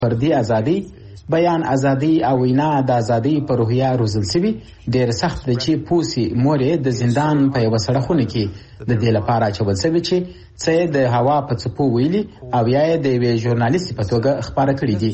فردي ازادي، بیان ازادي او وینا د ازادي په روحیه روزل شوي. ډېر سخت دی چې پوسی مورې د زندان په یوه سړه خونه کې د دې لپاره اچول شوي چې څه د هوا په څپو ویلي او یا یې د یوې ژورنالیستې په توګه خپاره کړي دي.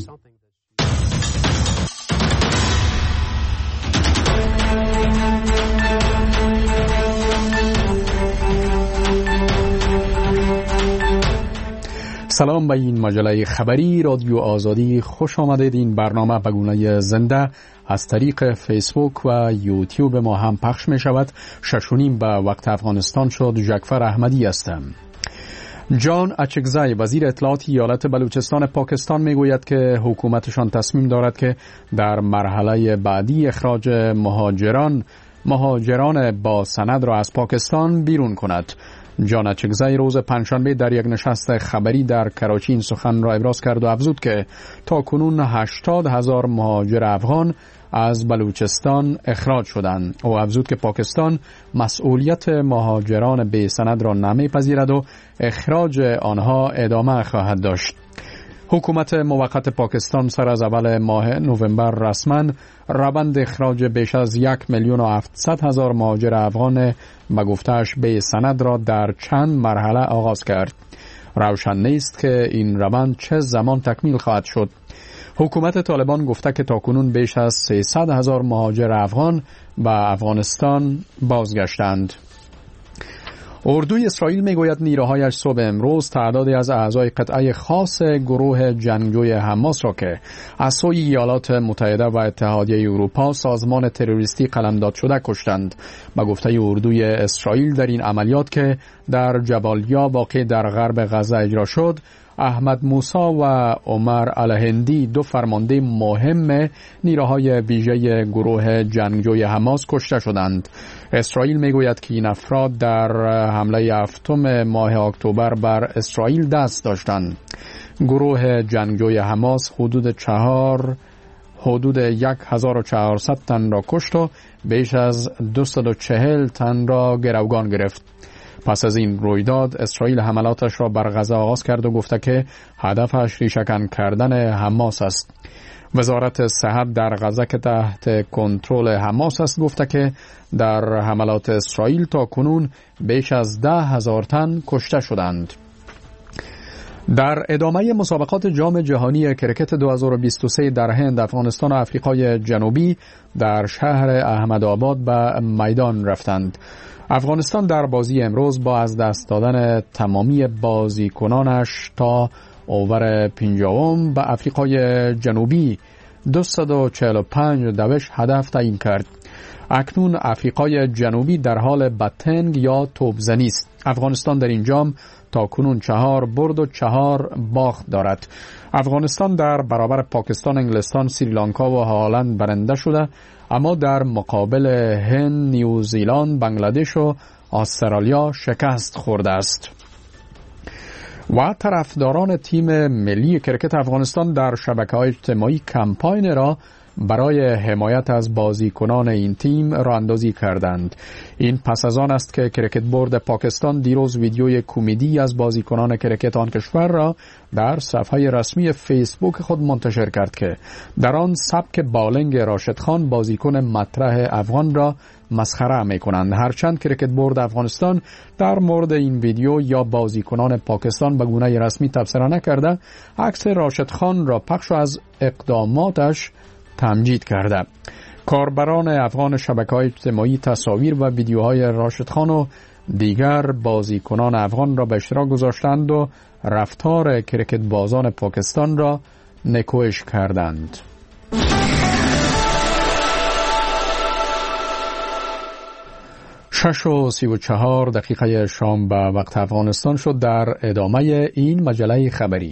سلام به این مجله خبری رادیو آزادی، خوش آمدید. این برنامه به گونه زنده از طریق فیسبوک و یوتیوب ما هم پخش می شود. 6:30 به وقت افغانستان شد. جعفر احمدی هستم. جان اچکزای وزیر اطلاعات ایالت بلوچستان پاکستان می گوید که حکومتشان تصمیم دارد که در مرحله بعدی اخراج مهاجران با سند را از پاکستان بیرون کند. جان اچکزای روز پنجشنبه در یک نشست خبری در کراچی این سخن را ابراز کرد و افزود که تاکنون 80,000 مهاجر افغان از بلوچستان اخراج شدند. او افزود که پاکستان مسئولیت مهاجران بی سند را نمیپذیرد و اخراج آنها ادامه خواهد داشت. حکومت موقت پاکستان سر از اول ماه نوامبر رسما روند اخراج بیش از 1,700,000 مهاجر افغان به گفته‌اش بی سند را در چند مرحله آغاز کرد. روشن نیست که این روند چه زمان تکمیل خواهد شد. حکومت طالبان گفته که تاکنون بیش از 300,000 مهاجر افغان به افغانستان بازگشتند. اردوی اسرائیل میگوید نیروهایش صبح امروز تعدادی از اعضای قطعه خاص گروه جنگجوی حماس را که از سوی ایالات متحده و اتحادیه اروپا سازمان تروریستی قلمداد شده کشتند. به گفته اردوی اسرائیل در این عملیات که در جبالیا واقع در غرب غزه اجرا شد، احمد موسی و عمر الهندی، دو فرمانده مهم نیروهای ویژه گروه جنگجوی حماس کشته شدند. اسرائیل میگوید که این افراد در حمله 7 ماه اکتبر بر اسرائیل دست داشتند. گروه جنگجوی حماس حدود 1,400 تن را کشت و بیش از 240 تن را گروگان گرفت. پس از این رویداد اسرائیل حملاتش را بر غزه آغاز کرد و گفته که هدفش ریشه‌کن کردن حماس است. وزارت صحت در غزه که تحت کنترل حماس است گفته که در حملات اسرائیل تا کنون بیش از 10,000 تن کشته شدند. در ادامه مسابقات جام جهانی کرکت 2023 در هند، افغانستان و آفریقای جنوبی در شهر احمدآباد به میدان رفتند. افغانستان در بازی امروز با از دست دادن تمامی بازیکنانش تا اوور 50 به آفریقای جنوبی 245 دوش هدف تعیین کرد. اکنون آفریقای جنوبی در حال بتنگ یا توپزنی است. افغانستان در این جام تا کنون 4 برد و 4 باخت دارد. افغانستان در برابر پاکستان، انگلستان، سریلانکا و هالند برنده شده، اما در مقابل هند، نیوزیلند، بنگلادش و استرالیا شکست خورده است. و طرفداران تیم ملی کرکت افغانستان در شبکه‌های اجتماعی کمپاین را برای حمایت از بازیکنان این تیم راه اندازی کردند. این پس از آن است که کرکت بورد پاکستان دیروز ویدیوی کمدی از بازیکنان کرکت آن کشور را در صفحه رسمی فیسبوک خود منتشر کرد که در آن سبک بالنگ راشد خان بازیکن مطرح افغان را مسخره می‌کنند. هرچند کرکت بورد افغانستان در مورد این ویدیو یا بازیکنان پاکستان به گونه رسمی تبصره نکرده، عکس راشد خان را پخش و از اقداماتش تمجید کرده. کاربران افغان شبکه‌های اجتماعی تصاویر و ویدیوهای راشد خان و دیگر بازیکنان افغان را به اشتراک گذاشتند و رفتار کرکت بازان پاکستان را نکوهش کردند. 6:34 شام به وقت افغانستان شد. در ادامه این مجله خبری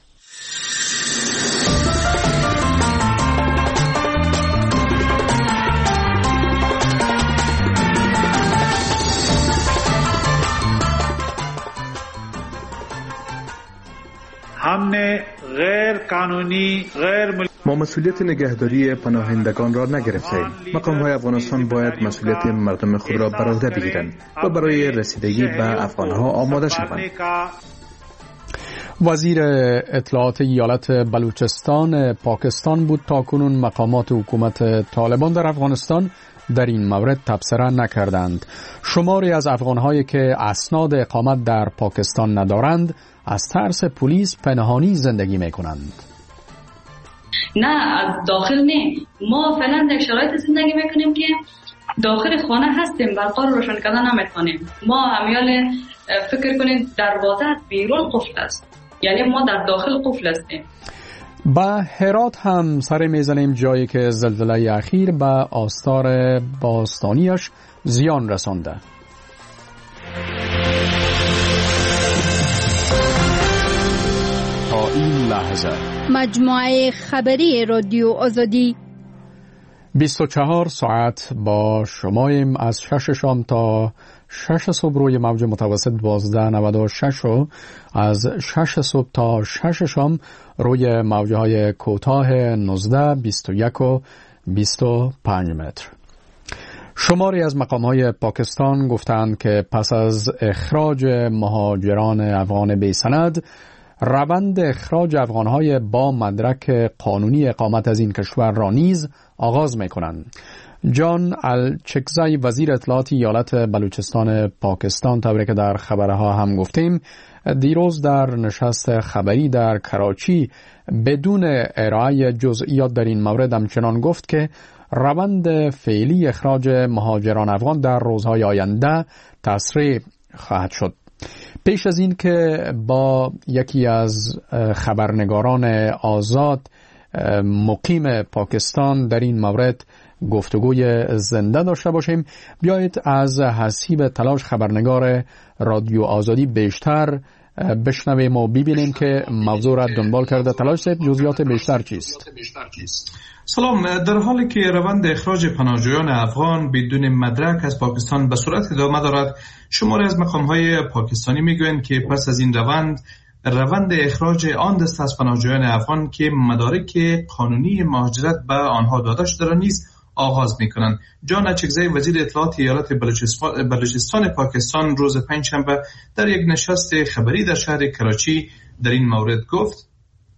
ما مسئولیت نگهداری پناهندگان را نگرفتیم. مقام‌های افغانستان باید مسئولیت مردم خود را بر عهده بگیرند و برای رسیدگی به افغان‌ها آماده شوند. وزیر اطلاعات ایالت بلوچستان پاکستان بود تاکنون مقامات حکومت طالبان در افغانستان در این مورد تبصره نکردند. شماری از افغانهایی که اسناد اقامت در پاکستان ندارند از ترس پلیس پنهانی زندگی میکنند. نه، از داخل نه. ما فعلا در شرایط زندگی میکنیم که داخل خانه هستیم، برقا رو روشن کردن نمیتونیم. ما همیال فکر کنید دروازه بیرون قفل است، یعنی ما در داخل قفل هستیم. با هرات هم سر میزنیم، جایی که زلزله اخیر به آستار باستانیش زیان رسانده. تا این لحظه مجموعه خبری رادیو آزادی 24 ساعت با شماییم. از 6 شام تا 6 صبح روی موج متوسط 1296 و از 6 صبح تا 6 شام روی موجهای کوتاه 19 21 و 25 متر. شماری از مقام‌های پاکستان گفتند که پس از اخراج مهاجران افغان بی سند، روند اخراج افغان‌های با مدرک قانونی اقامت از این کشور را نیز آغاز می‌کنند. جان الچکزی وزیر اطلاعات ایالت بلوچستان پاکستان، طوری که در خبرها هم گفتیم، دیروز در نشست خبری در کراچی بدون ارائه جزئیات در این مورد همچنان گفت که روند فعلی اخراج مهاجران افغان در روزهای آینده تسریع خواهد شد. پیش از این که با یکی از خبرنگاران آزاد مقیم پاکستان در این مورد گفتگوی زنده داشته باشیم، بیایید از حسیب تلاش خبرنگار رادیو آزادی بیشتر بشنویم و ببینیم که موضوع را دنبال کرده. تلاش صاحب، جزئیات بیشتر چیست؟ سلام. در حالی که روند اخراج پناهجویان افغان بدون مدرک از پاکستان به صورت ادامه دارد، شماری از مقام‌های پاکستانی میگویند که پس از این روند اخراج آن دسته از پناهجویان افغان که مدارک قانونی مهاجرت به آنها داده شده را نیز آغاز می‌کنند. جان اچکزی وزیر اطلاعات ایالت بلوچستان پاکستان روز پنجشنبه در یک نشست خبری در شهر کراچی در این مورد گفت: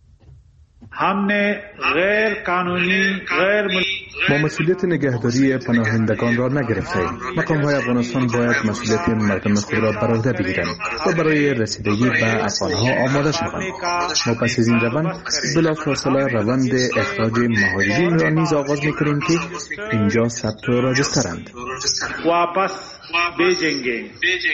हमने गैर कानूनी ما مسئولیت نگهداری پناهندگان را نگرفتیم. مقام‌های افغانستان باید مسئولیت مردم خود را بر عهده بگیرند و برای رسیدگی به افغان‌ها آماده شوند. ما پس از این روند بلافاصله روند اخراج مهاجرین را نیز آغاز می‌کنیم که اینجا ثبت و راجسترند. واپس भेजेंगे.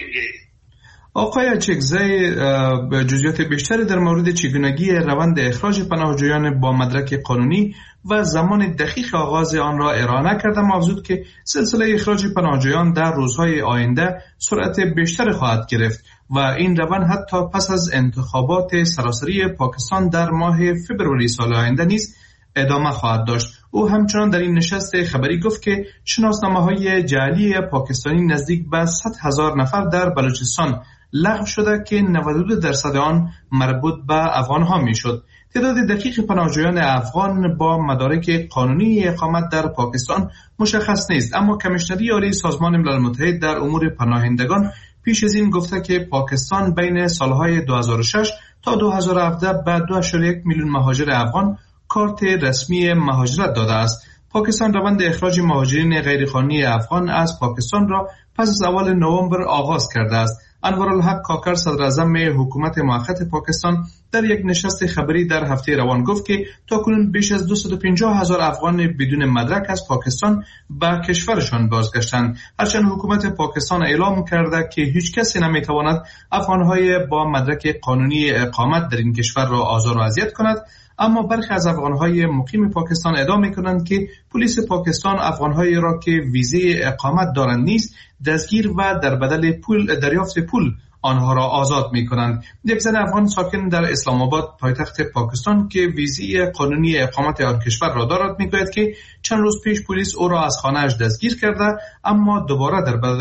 آقای چکزی جزئیات بیشتری در مورد چگونگی روند اخراج پناهجویان با مدرک قانونی و زمان دقیق آغاز آن را ارائه نکردند، افزود که سلسله اخراج پناهجویان در روزهای آینده سرعت بیشتری خواهد گرفت و این روند حتی پس از انتخابات سراسری پاکستان در ماه فوریه سال آینده نیز ادامه خواهد داشت. او همچنان در این نشست خبری گفت که شناسنامه‌های جعلی پاکستانی نزدیک به 100,000 نفر در بلوچستان لغو شده که 92% آن مربوط به افغان‌ها میشد. تعداد دقیق پناهجویان افغان با مدارک قانونی اقامت در پاکستان مشخص نیست، اما کمیشنری عالی سازمان ملل متحد در امور پناهندگان پیش از این گفته که پاکستان بین سالهای 2006 تا 2017 به 2.1 میلیون مهاجر افغان کارت رسمی مهاجرت داده است. پاکستان روند اخراج مهاجرین غیرقانونی افغان از پاکستان را پس از اول نوامبر آغاز کرده است. انوارالحق کاکر صدراعظم حکومت موقت پاکستان در یک نشست خبری در هفته روان گفت که تاکنون بیش از 250,000 افغان بدون مدرک از پاکستان به کشورشان بازگشتند، هرچند حکومت پاکستان اعلام کرده که هیچ کسی نمیتواند افغانهای با مدرک قانونی اقامت در این کشور را آزار و اذیت کند. اما برخی از افغانهای مقیم پاکستان ادعا می‌کنند که پلیس پاکستان افغانهایی را که ویزه اقامت دارند نیز دستگیر و در بدل دریافت پول آنها را آزاد می‌کنند. یک زن افغان ساکن در اسلام آباد پایتخت پاکستان که ویزه قانونی اقامت آن کشور را دارد میگوید که چند روز پیش پلیس او را از خانه‌اش دستگیر کرده، اما دوباره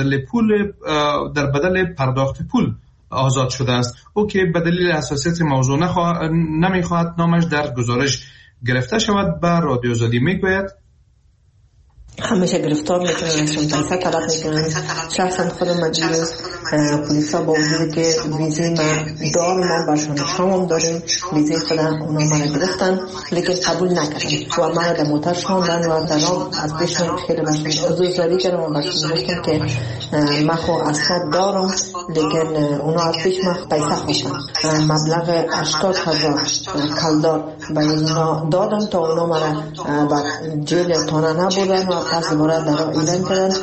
در بدل پرداخت پول آزاد شده است. او که به دلیل حساسیت موضوع نمیخواهد نامش در گزارش گرفته شود به رادیو آزادی میگوید: همیشه گرفتار میکنن، ازشون پیسه طلب میکنن. شخصا خودم دیروز پلیسا با وجودی که ویزی ما دارم برشون شامم داریم، ویزی خودم اونا من گرفتن لیکن قبول نکردن و من در موتر شاندن و درام از پیشم خیلی برشون عذرخواهی کردم و برشون گفتم که من خو اسناد دارم لیکن اونا از پیش من پیسه خواستن، مبلغ 80,000 کلدار به اونا دادم تا اونا من بر جیل تانه نبودن و پس دوباره در ایران کردن.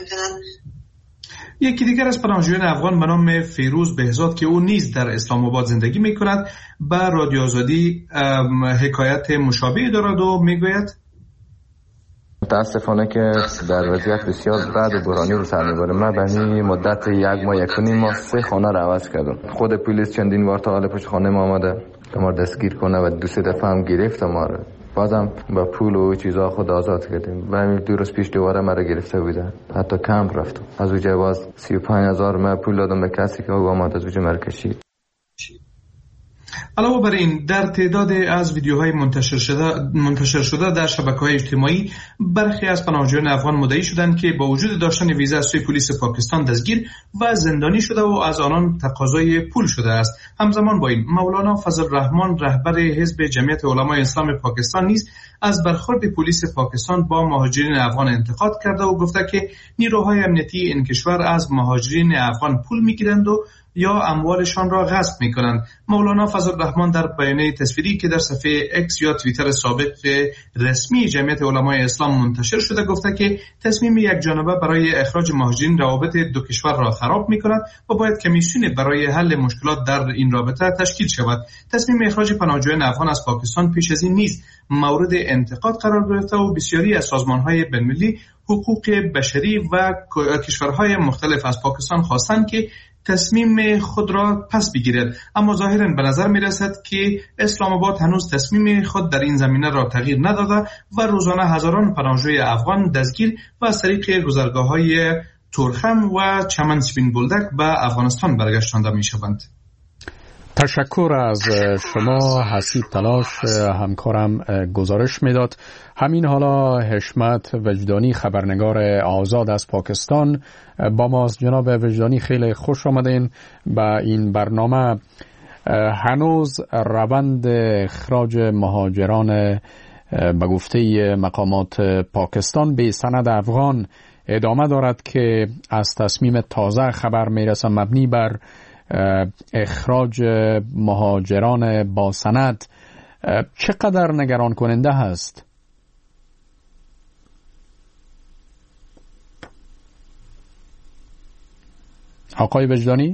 یکی دیگر از پناهجویان افغان به نام فیروز بهزاد که او نیز در اسلام آباد زندگی می‌کند به رادیو آزادی حکایت مشابهی دارد و میگوید متاسفانه که در وضعیت بسیار بد و بحرانی رو سر میبریم. من به همین مدت 1 ماه 1.5 ماه 3 خانه رو عوض کردم. خود پلیس چندین بار تا حال پشت خانه ما آمده که ما دستگیر کنه و 2-3 دفعه هم گرفت ما رو. بازم با پول و چیزا خود آزاد کردیم. و همین 2 روز پیش دوباره ما رو گرفته بودن. حتی کمپ رفتم. از اونجا باز 35,000 من پول دادم به کسی که اومد از اونجا مرکشید. علاوه بر این در تعداد از ویدیوهای منتشر شده در شبکه‌های اجتماعی برخی از پناهجویان افغان مدعی شدند که با وجود داشتن ویزا از سوی پلیس پاکستان دستگیر و زندانی شده و از آنان تقاضای پول شده است. همزمان با این مولانا فضل الرحمن رهبر حزب جمعیت علمای اسلام پاکستان نیز از برخورد پلیس پاکستان با مهاجرین افغان انتقاد کرده و گفته که نیروهای امنیتی این کشور از مهاجرین افغان پول میگیرند و یا اموالشان را غصب می‌کنند. مولانا فضل الرحمن در بیانیه تصویری که در صفحه اکس یا توییتر سابق رسمی جمعیت علمای اسلام منتشر شده گفته که تصمیم یک جانبه برای اخراج مهاجرین روابط دو کشور را خراب می‌کند و باید کمیسیونی برای حل مشکلات در این رابطه تشکیل شود. تصمیم اخراج پناهجویان افغان از پاکستان پیش از این نیز مورد انتقاد قرار گرفته و بسیاری از سازمان‌های بین‌المللی حقوق بشری و کشورهای مختلف از پاکستان خواستند که تصمیم خود را پس بگیرد، اما ظاهراً به نظر می رسد که اسلام آباد هنوز تصمیم خود در این زمینه را تغییر نداده و روزانه هزاران پناهجوی افغان دستگیر و از طریق گذرگاه‌های تورخم و چمن سپین بولدک به افغانستان برگشتانده می شوند. تشکر از شما حسیب تلاش. همکارم گزارش میداد. همین حالا حشمت وجدانی خبرنگار آزاد از پاکستان با ماست. جناب وجدانی خیلی خوش آمدین به این برنامه. هنوز روند اخراج مهاجران به گفته مقامات پاکستان به سند افغان ادامه دارد که از تصمیم تازه خبر میرسه مبنی بر اخراج مهاجران با سند. چقدر نگران کننده هست؟ آقای وجدانی؟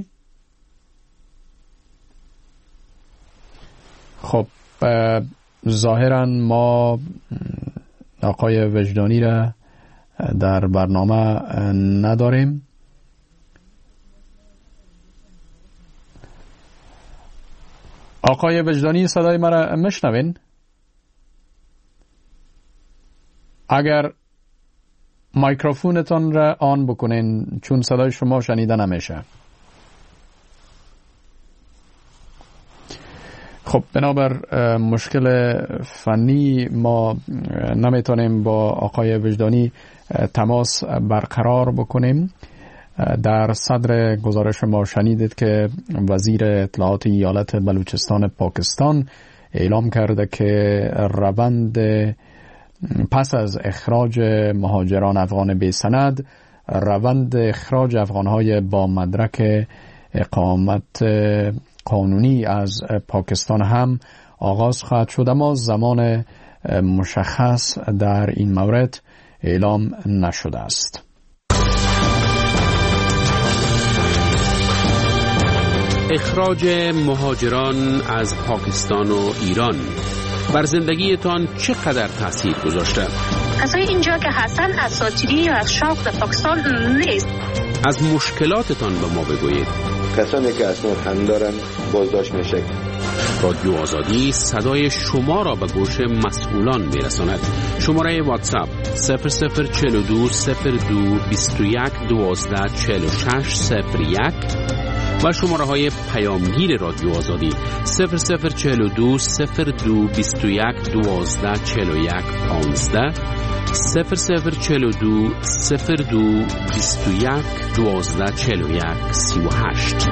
خب ظاهرا ما آقای وجدانی را در برنامه نداریم. آقای وجدانی صدای مرا میشنوین؟ اگر مایکروفونتان را آن بکنین چون صدای شما شنیده نمیشه. خب بنابر مشکل فنی ما نمیتونیم با آقای وجدانی تماس برقرار بکنیم. در صدر گزارش ما شنیدید که وزیر اطلاعات ایالت بلوچستان پاکستان اعلام کرده که روند پس از اخراج مهاجران افغان بی سند، روند اخراج افغانهای با مدرک اقامت قانونی از پاکستان هم آغاز خواهد شد، اما زمان مشخص در این مورد اعلام نشده است. اخراج مهاجران از پاکستان و ایران بر زندگیتان چقدر تاثیر گذاشته؟ کسای اینجا که هستن اساطیری یا از شوق به پاکستان نیست. از مشکلاتتان به ما بگویید. کسانی که اسناد هم دارن بازداشت میشه. رادیو آزادی صدای شما را به گوش مسئولان میرساند. شماره واتساپ 0042 02 21 12 46 01 و شماره های پیامگیر رادیو آزادی 0042 02 21 12 41 15 0042 02 21 12 41 38.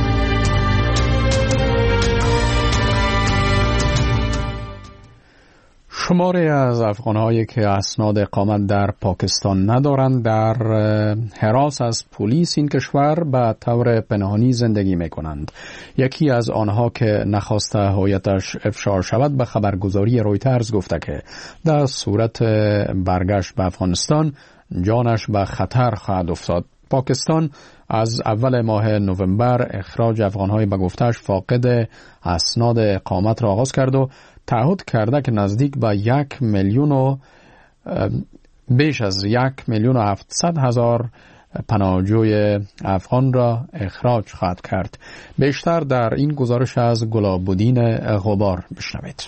شماری از افغان‌هایی که اسناد اقامت در پاکستان ندارند در حراس از پلیس این کشور به طور پنهانی زندگی می‌کنند. یکی از آنها که نخواسته هویتش افشا شود به خبرگزاری رویترز گفته که در صورت برگشت به افغانستان جانش به خطر خواهد افتاد. پاکستان از اول ماه نوامبر اخراج افغان‌های به گفته‌اش فاقد اسناد اقامت را آغاز کرد و تعهد کرده که نزدیک به 1 میلیون و بیش از 1,700,000 پناهجوی افغان را اخراج خواهد کرد. بیشتر در این گزارش از گلاب‌الدین غبار بشنوید.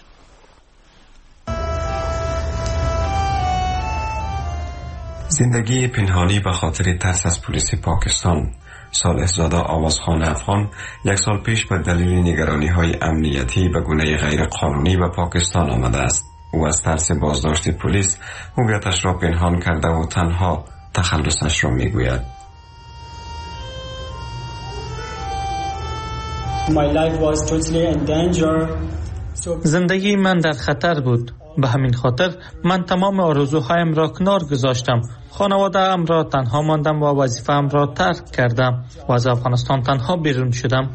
زندگی پنهانی به خاطر ترس از پلیس پاکستان. صالح زاده آوازخوان افغان 1 سال پیش به دلیل نگرانی‌های امنیتی به گونه غیر قانونی به پاکستان آمده است. او از ترس بازداشت پلیس هویتش را پنهان کرده و تنها تخلصش را میگوید. زندگی من در خطر بود. به همین خاطر من تمام آرزوهایم را کنار گذاشتم. خانواده ام را تنها ماندم و وظیفه ام را ترک کردم و از افغانستان تنها بیرون شدم.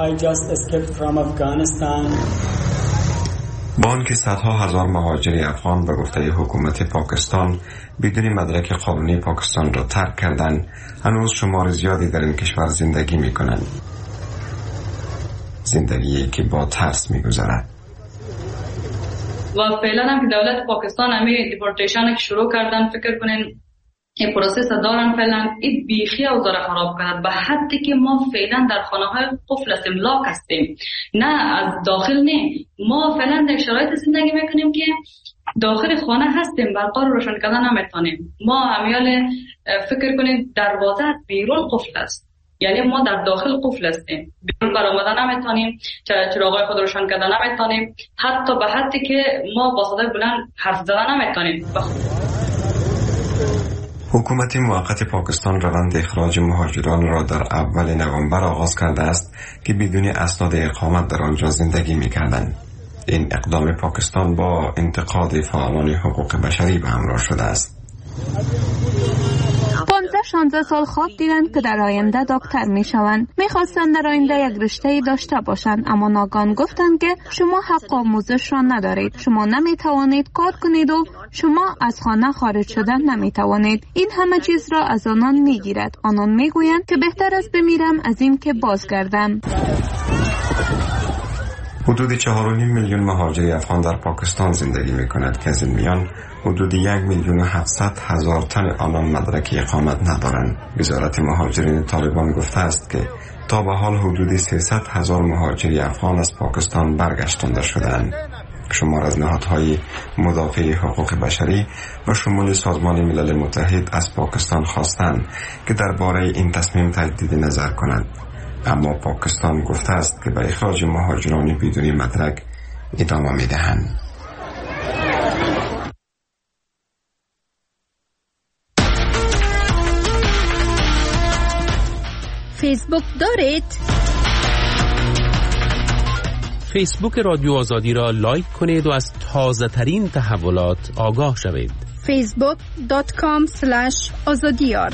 با آنکه صدها هزار مهاجر افغان به گفته حکومت پاکستان بدون مدرک قانونی پاکستان را ترک کردند، هنوز شمار زیادی در این کشور زندگی می کنند. زندگی که با ترس می گذرد. و فعلا هم که دولت پاکستان همی دیپورتیشن که شروع کردن، فکر کنین این پروسس دارن فعلا این بیخی اوضاع خراب کرد به حدی که ما فعلا در خانه های قفل هستیم، لاک هستیم، نه از داخل نه. ما فعلا در شرایط زندگی میکنیم که داخل خانه هستیم، برقا رو روشن کردن نمیتونیم. ما همیال فکر کنیم دروازه بیرون قفل است، یعنی ما در داخل قفل هستیم، بیرون برآمدن نمیتونیم، چراغای خود روشن کردن نمیتونیم، حتی به حدی که ما با صدای بلند حرف زدن نمیتونیم. حکومت موقت پاکستان روند اخراج مهاجران را در اول نوامبر آغاز کرده است که بدون اسناد اقامت در آنجا زندگی می‌کردند. این اقدام پاکستان با انتقاد فعالان حقوق بشری به همراه شده است. 15-16 سال خواب دیدند که در آینده دکتر می شوند. می خواستند در آینده یک رشته داشته باشند، اما ناگهان گفتند که شما حق آموزش را ندارید، شما نمی توانید کار کنید و شما از خانه خارج شدن نمی توانید. این همه چیز را از آنان می گیرد. آنان می گویند که بهتر است بمیرم از این که بازگردم. حدود 4.5 میلیون مهاجر افغان در پاکستان زندگی می کند که از این میان حدود 1,700,000 تن آنان مدرک اقامت ندارند. وزارت مهاجرین طالبان گفته است که تا به حال حدود 300,000 مهاجر افغان از پاکستان برگشتانده شدند. شمار از نهادهای مدافع حقوق بشری و شمول سازمان ملل متحد از پاکستان خواستند که درباره این تصمیم تجدید نظر کند، اما پاکستان گفته است که به اخراج مهاجران بدون مدرک ادامه می‌دهند. فیسبوک دارید؟ فیسبوک رادیو آزادی را لایک کنید و از تازه ترین تحولات آگاه شوید. facebook.com/azadiyar.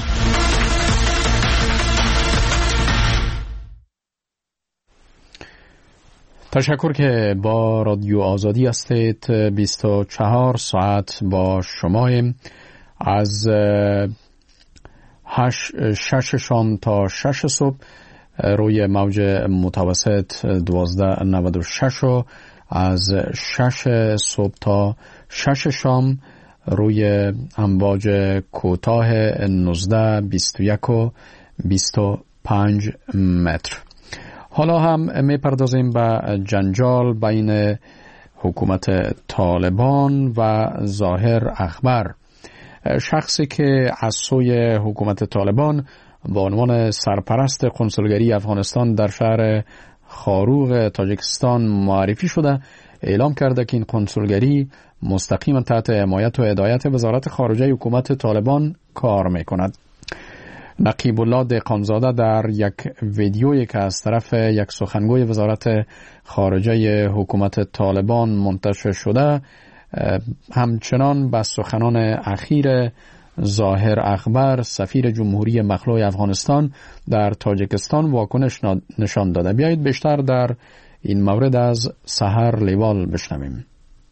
تشکر که با رادیو آزادی هستید. 24 ساعت با شماییم. از 6 شام تا 6 صبح روی موج متوسط 1296 و از 6 صبح تا 6 شام روی امواج کوتاه 19 21 و 25 متر. حالا هم میپردازیم به جنجال بین حکومت طالبان و ظاهر اخبر، شخصی که از سوی حکومت طالبان با عنوان سرپرست کنسولگری افغانستان در شهر خاروغ تاجیکستان معرفی شده، اعلام کرده که این کنسولگری مستقیما تحت حمایت و هدایت وزارت خارجه حکومت طالبان کار میکند. نقیب الله دهقانزاده در یک ویدیویی که از طرف یک سخنگوی وزارت خارجه حکومت طالبان منتشر شده همچنان به سخنان اخیر ظاهر اخبر سفیر جمهوری مخلوع افغانستان در تاجیکستان واکنش نشان داده. بیایید بیشتر در این مورد از سحر لیوال بشنویم.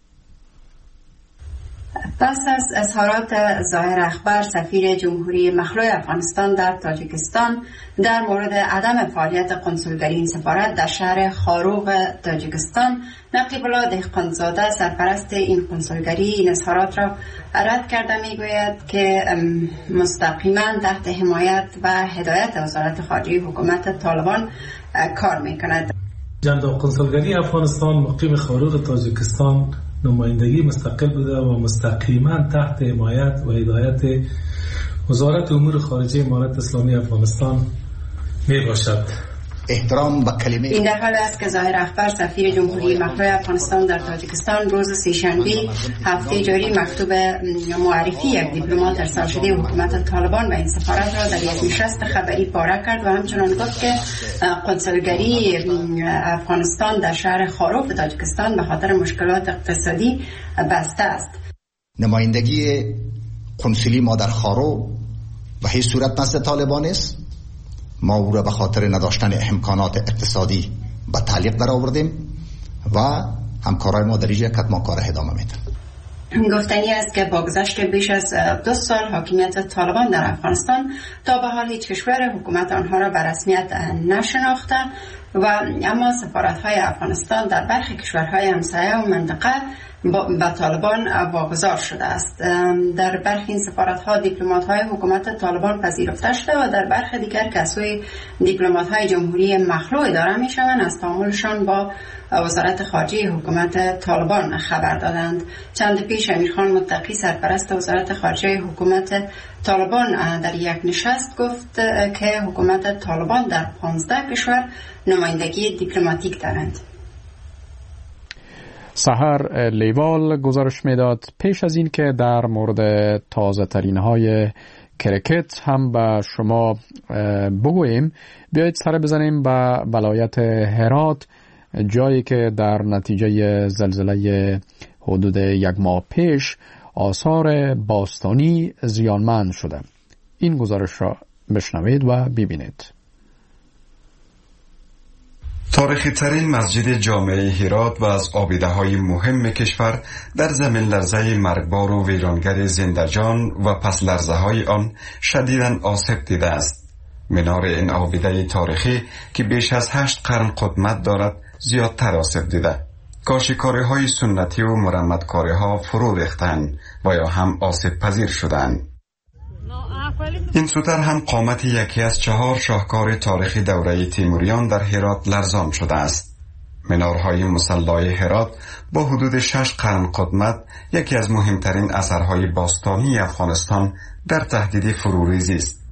پس از اظهارات ظاهر اخبر سفیر جمهوری مخلوع افغانستان در تاجیکستان در مورد عدم فعالیت کنسولگری این سفارت در شهر خاروق تاجیکستان، نقیب الله دهقانزاده سرپرست این کنسولگری این اظهارات را رد کرده میگوید که مستقیما تحت حمایت و هدایت وزارت خارجه حکومت طالبان کار میکند. جناب کنسولگری افغانستان مقیم خاروق تاجیکستان نمایندگی مستقل بوده و مستقیما تحت حمایت و هدایت وزارت امور خارجه امارت اسلامی افغانستان می باشد. احترام به کلمه این در حال است که ظاهر اخبر سفیر جمهوری مخلوع افغانستان در تاجیکستان روز سه‌شنبه هفته جاری مکتوب معرفی یک دیپلمات ارسال شده حکومت طالبان به این سفارت را در یک نشست خبری پاره کرد و همچنان گفت که کنسولگری افغانستان در شهر خاروق تاجیکستان به خاطر مشکلات اقتصادی بسته است. نمایندگی کنسولی ما در خاروق به هیچ صورت نزد طالبان است. ما او را به خاطر نداشتن امکانات اقتصادی به تعلیق در آوردیم و همکارای ما در اینجا کتما کار ادامه میدن. گفتنی است که با گذشت بیش از 2 سال حاکمیت طالبان در افغانستان تا به حال هیچ کشور حکومت آنها را به رسمیت نشناخته و اما سفارت‌های افغانستان در برخی کشورهای همسایه و منطقه با طالبان واگذار شده است. در برخی این سفارت‌ها دیپلمات‌های حکومت طالبان پذیرفته شده و در برخی دیگر که از سوی دیپلمات‌های جمهوری مخلوع اداره می‌شوند از تعاملشان با وزارت خارجه حکومت طالبان خبر دادند. چند پیش امیرخان متقی سرپرست وزارت خارجه حکومت طالبان در یک نشست گفت که حکومت طالبان در 15 کشور نمایندگی دیپلماتیک دارند. سحر لیوال گزارش میداد. پیش از این که در مورد تازه ترین های کرکت هم به شما بگوییم، بیایید سر بزنیم به ولایت هرات، جایی که در نتیجه زلزله حدود 1 ماه پیش آثار باستانی زیانمند شده. این گزارش را بشنوید و ببینید. تاریخی ترین مسجد جامع هرات و از آبیده های مهم کشور در زمین لرزه مرگبار و ویرانگر زندجان و پس لرزه های آن شدیداً آسیب دیده است. منار این آبیده تاریخی که بیش از 8 قرن قدمت دارد زیادتر آسیب دیده. کاشیکاری های سنتی و مرمتکاری ها فرو ریختند و یا هم آسیب پذیر شدند. این سوتر هم قامت یکی از 4 شاهکار تاریخی دوره تیموریان در هرات لرزان شده است. منارهای مصلای هرات با حدود 6 قرن قدمت یکی از مهمترین اثرهای باستانی افغانستان در تهدید فروریزی است.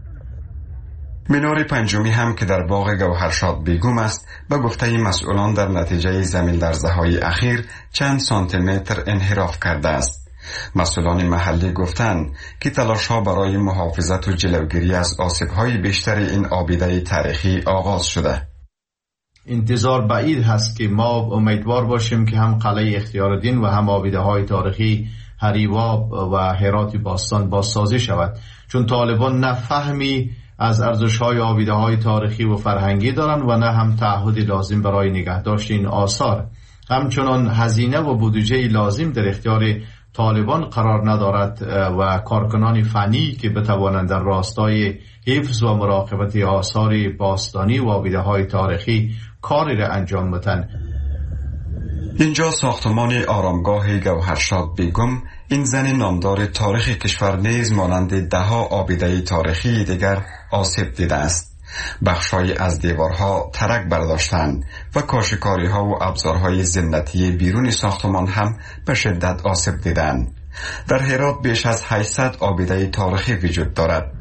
منار پنجمی هم که در باغ گوهرشاد بیگم است، به گفته مسئولان در نتیجه زمین لرزه‌های اخیر چند سانتیمتر انحراف کرده است. مسئولان محلی گفتند که تلاش‌ها برای محافظت و جلوگیری از آسیب‌های بیشتر این آبیده تاریخی آغاز شده. انتظار بعید هست که ما امیدوار باشیم که هم قلعه اختیارالدین و هم آبیده‌های تاریخی هریواب و هرات باستان بازسازی شود، چون طالبان نه فهمی از ارزش‌های آبیده‌های تاریخی و فرهنگی دارند و نه هم تعهد لازم برای نگهداشت این آثار. همچنان هزینه و بودجه لازم در اختیار طالبان قرار ندارد و کارکنان فنی که بتوانند در راستای حفظ و مراقبت آثار باستانی و آبیده‌های تاریخی کاری را انجام بدهند. اینجا ساختمان آرامگاه گوهرشاد بیگم، این زن نامدار تاریخ کشور نیز مانند 10 آبیده تاریخی دیگر آسیب دیده است. بخشای از دیوارها ترک برداشتند و کاشیکاری ها و ابزارهای زینتی بیرون ساختمان هم به شدت آسیب دیدند. در هرات بیش از 800 آبیده تاریخی وجود دارد.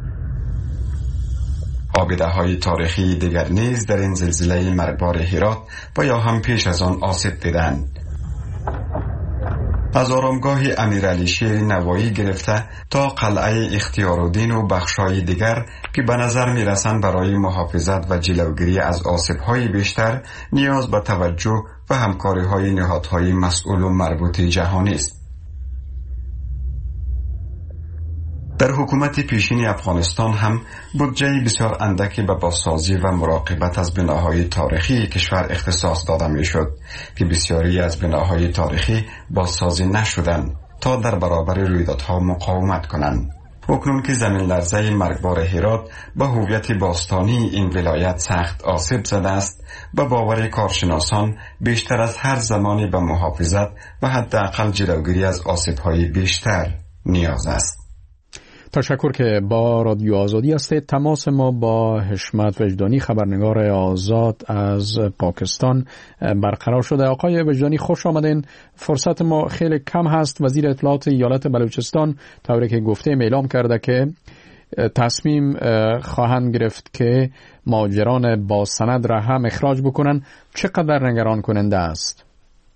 آبیده های تاریخی دیگر نیز در این زلزله مرگبار هرات و یا هم پیش از آن آسیب دیدند. از آرامگاه امیرعلی شیر نوایی گرفته تا قلعه اختیارالدین و بخش‌های دیگر که به نظر می‌رسند برای محافظت و جلوگیری از آسیب‌های بیشتر نیاز به توجه و همکاری‌های نهادهای مسئول و مربوط جهانی است. در حکومت پیشین افغانستان هم بودجه بسیار اندکی به بازسازی و مراقبت از بناهای تاریخی کشور اختصاص داده میشد که بسیاری از بناهای تاریخی بازسازی نشدند تا در برابر رویدادها مقاومت کنند. اکنون که زمین لرزه مرگبار هرات به هویت باستانی این ولایت سخت آسیب زده است، به باور کارشناسان بیشتر از هر زمانی به محافظت و حداقل جلوگیری از آسیب‌های بیشتر نیاز است. تشکر که با رادیو آزادی هستید. تماس ما با حشمت وجدانی خبرنگار آزاد از پاکستان برقرار شده. آقای وجدانی خوش آمدین. فرصت ما خیلی کم هست. وزیر اطلاعات ایالت بلوچستان طوری که گفته اعلام کرده که تصمیم خواهند گرفت که مهاجران با سند را هم اخراج بکنن. چقدر نگران کننده است؟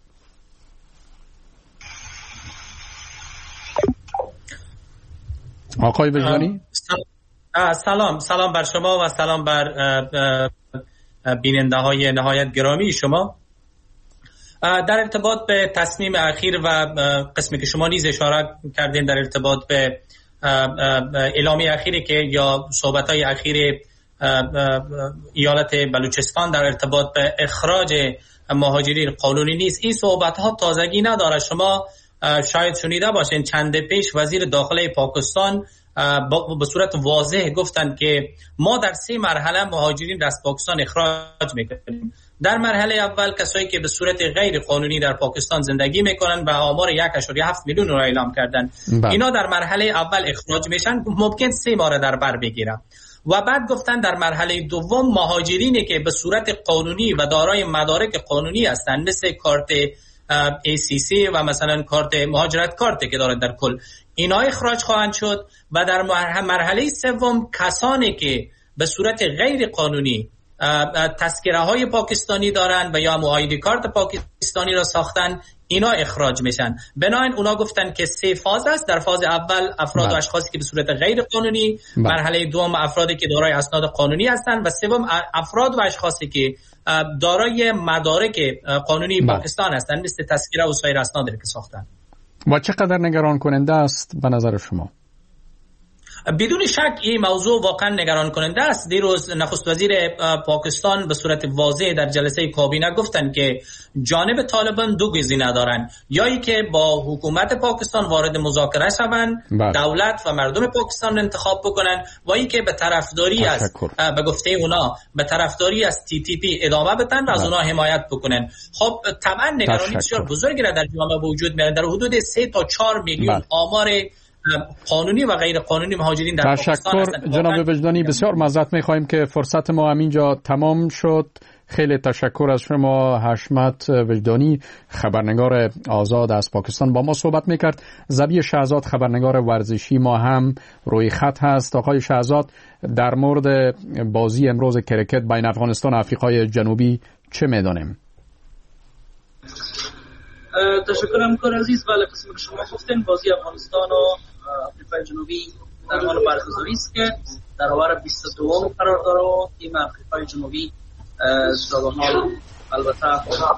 آقای وجدانی سلام بر شما و سلام بر بیننده های نهایت گرامی شما. در ارتباط به تصمیم اخیر و قسمی که شما نیز اشاره کردین در ارتباط به اعلامیه اخیری که یا صحبت‌های اخیر ایالت بلوچستان در ارتباط به اخراج مهاجرین قانونی نیست، این صحبت‌ها تازگی نداره. شما شاید شنیده باشین چند پیش وزیر داخله پاکستان به صورت واضح گفتند که ما در 3 مرحله مهاجرین از پاکستان اخراج میکنیم. در مرحله اول کسایی که به صورت غیر قانونی در پاکستان زندگی میکنن و آمار 1.7 میلیون را اعلام کردن، اینا در مرحله اول اخراج میشن، ممکن 3 ماه در بر بگیرن. و بعد گفتن در مرحله دوم مهاجرینی که به صورت قانونی و دارای مدارک قانونی هستند، مثل کارت ACC و مثلا کارت مهاجرت کارت که دارد در کل، اینا اخراج خواهند شد. و در مرحله سوم کسانی که به صورت غیر قانونی تذکره های پاکستانی دارن و یا معایدی کارت پاکستانی را ساختن، اینا اخراج میشن. بنابراین اونا گفتن که 3 فاز است. در فاز اول افراد و اشخاصی که به صورت غیر قانونی، مرحله دوم افرادی که دارای اسناد قانونی هستند و سوم افراد و اشخاصی که دارای مدارک قانونی پاکستان هستند، مثل تذکره و سایر اسنادی که ساختن. و چقدر نگران کننده است به نظر شما؟ بدون شک این موضوع واقعا نگران کننده است. دیروز نخست وزیر پاکستان به صورت واضح در جلسه کابینه گفتن که جانب طالبان 2 گزینه دارن، یا ای که با حکومت پاکستان وارد مذاکره شوند، دولت و مردم پاکستان انتخاب بکنن، و ای که به طرفداری از به گفته اونا به طرفداری از TTP ادامه بدن و از اونا حمایت بکنن. خب طبعا نگرانی بسیار بزرگی را در جامعه وجود میاره. در حدود 3 تا 4 میلیون آمار قانونی و غیر قانونی مهاجرین در پاکستان هستند. جناب وجدانی بسیار معذرت می‌خوایم که فرصت ما همینجا تمام شد. خیلی تشکر از شما. حشمت وجدانی خبرنگار آزاد از پاکستان با ما صحبت میکرد. زبی شهزاد خبرنگار ورزشی ما هم روی خط هست. آقای شهزاد، در مورد بازی امروز کرکت بین افغانستان و آفریقای جنوبی چه میدانیم؟ تشکر همکار عزیز. بله، قسمی که شما گفتین بازی افغانستان و آفریقای جنوبی در حال برگزاری است که در آور 22 قرار داره و تیم آفریقای جنوبی تا به حال البته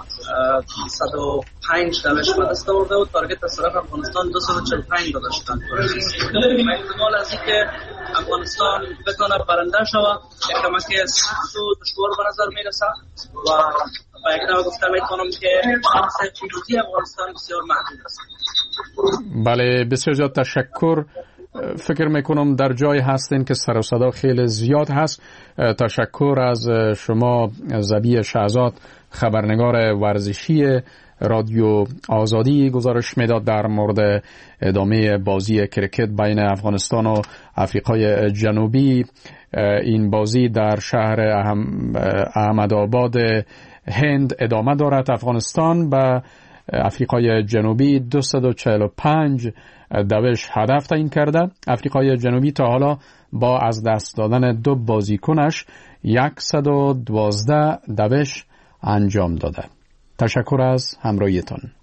105 دلش به دست آورده و تارگت از طرف افغانستان 245 داشتن. احتمال از این که افغانستان بتونه برنده شود یک کمک سخت و دشوار به نظر میرسه و با یک نوع گفته میتونم که شانس پیروزی افغانستان بسیار محدود است. بله، بسیار زیاد تشکر. فکر میکنم در جای هستین که سر و صدا خیلی زیاد هست. تشکر از شما زبی شهزاد خبرنگار ورزشی رادیو آزادی. گزارش میداد در مورد ادامه بازی کرکت بین افغانستان و آفریقای جنوبی. این بازی در شهر احمدآباد هند ادامه دارد. افغانستان به آفریقای جنوبی 245 دوش هدف تعیین کرده. آفریقای جنوبی تا حالا با از دست دادن 2 بازیکنش 112 دوش انجام داده. تشکر از همراهیتان.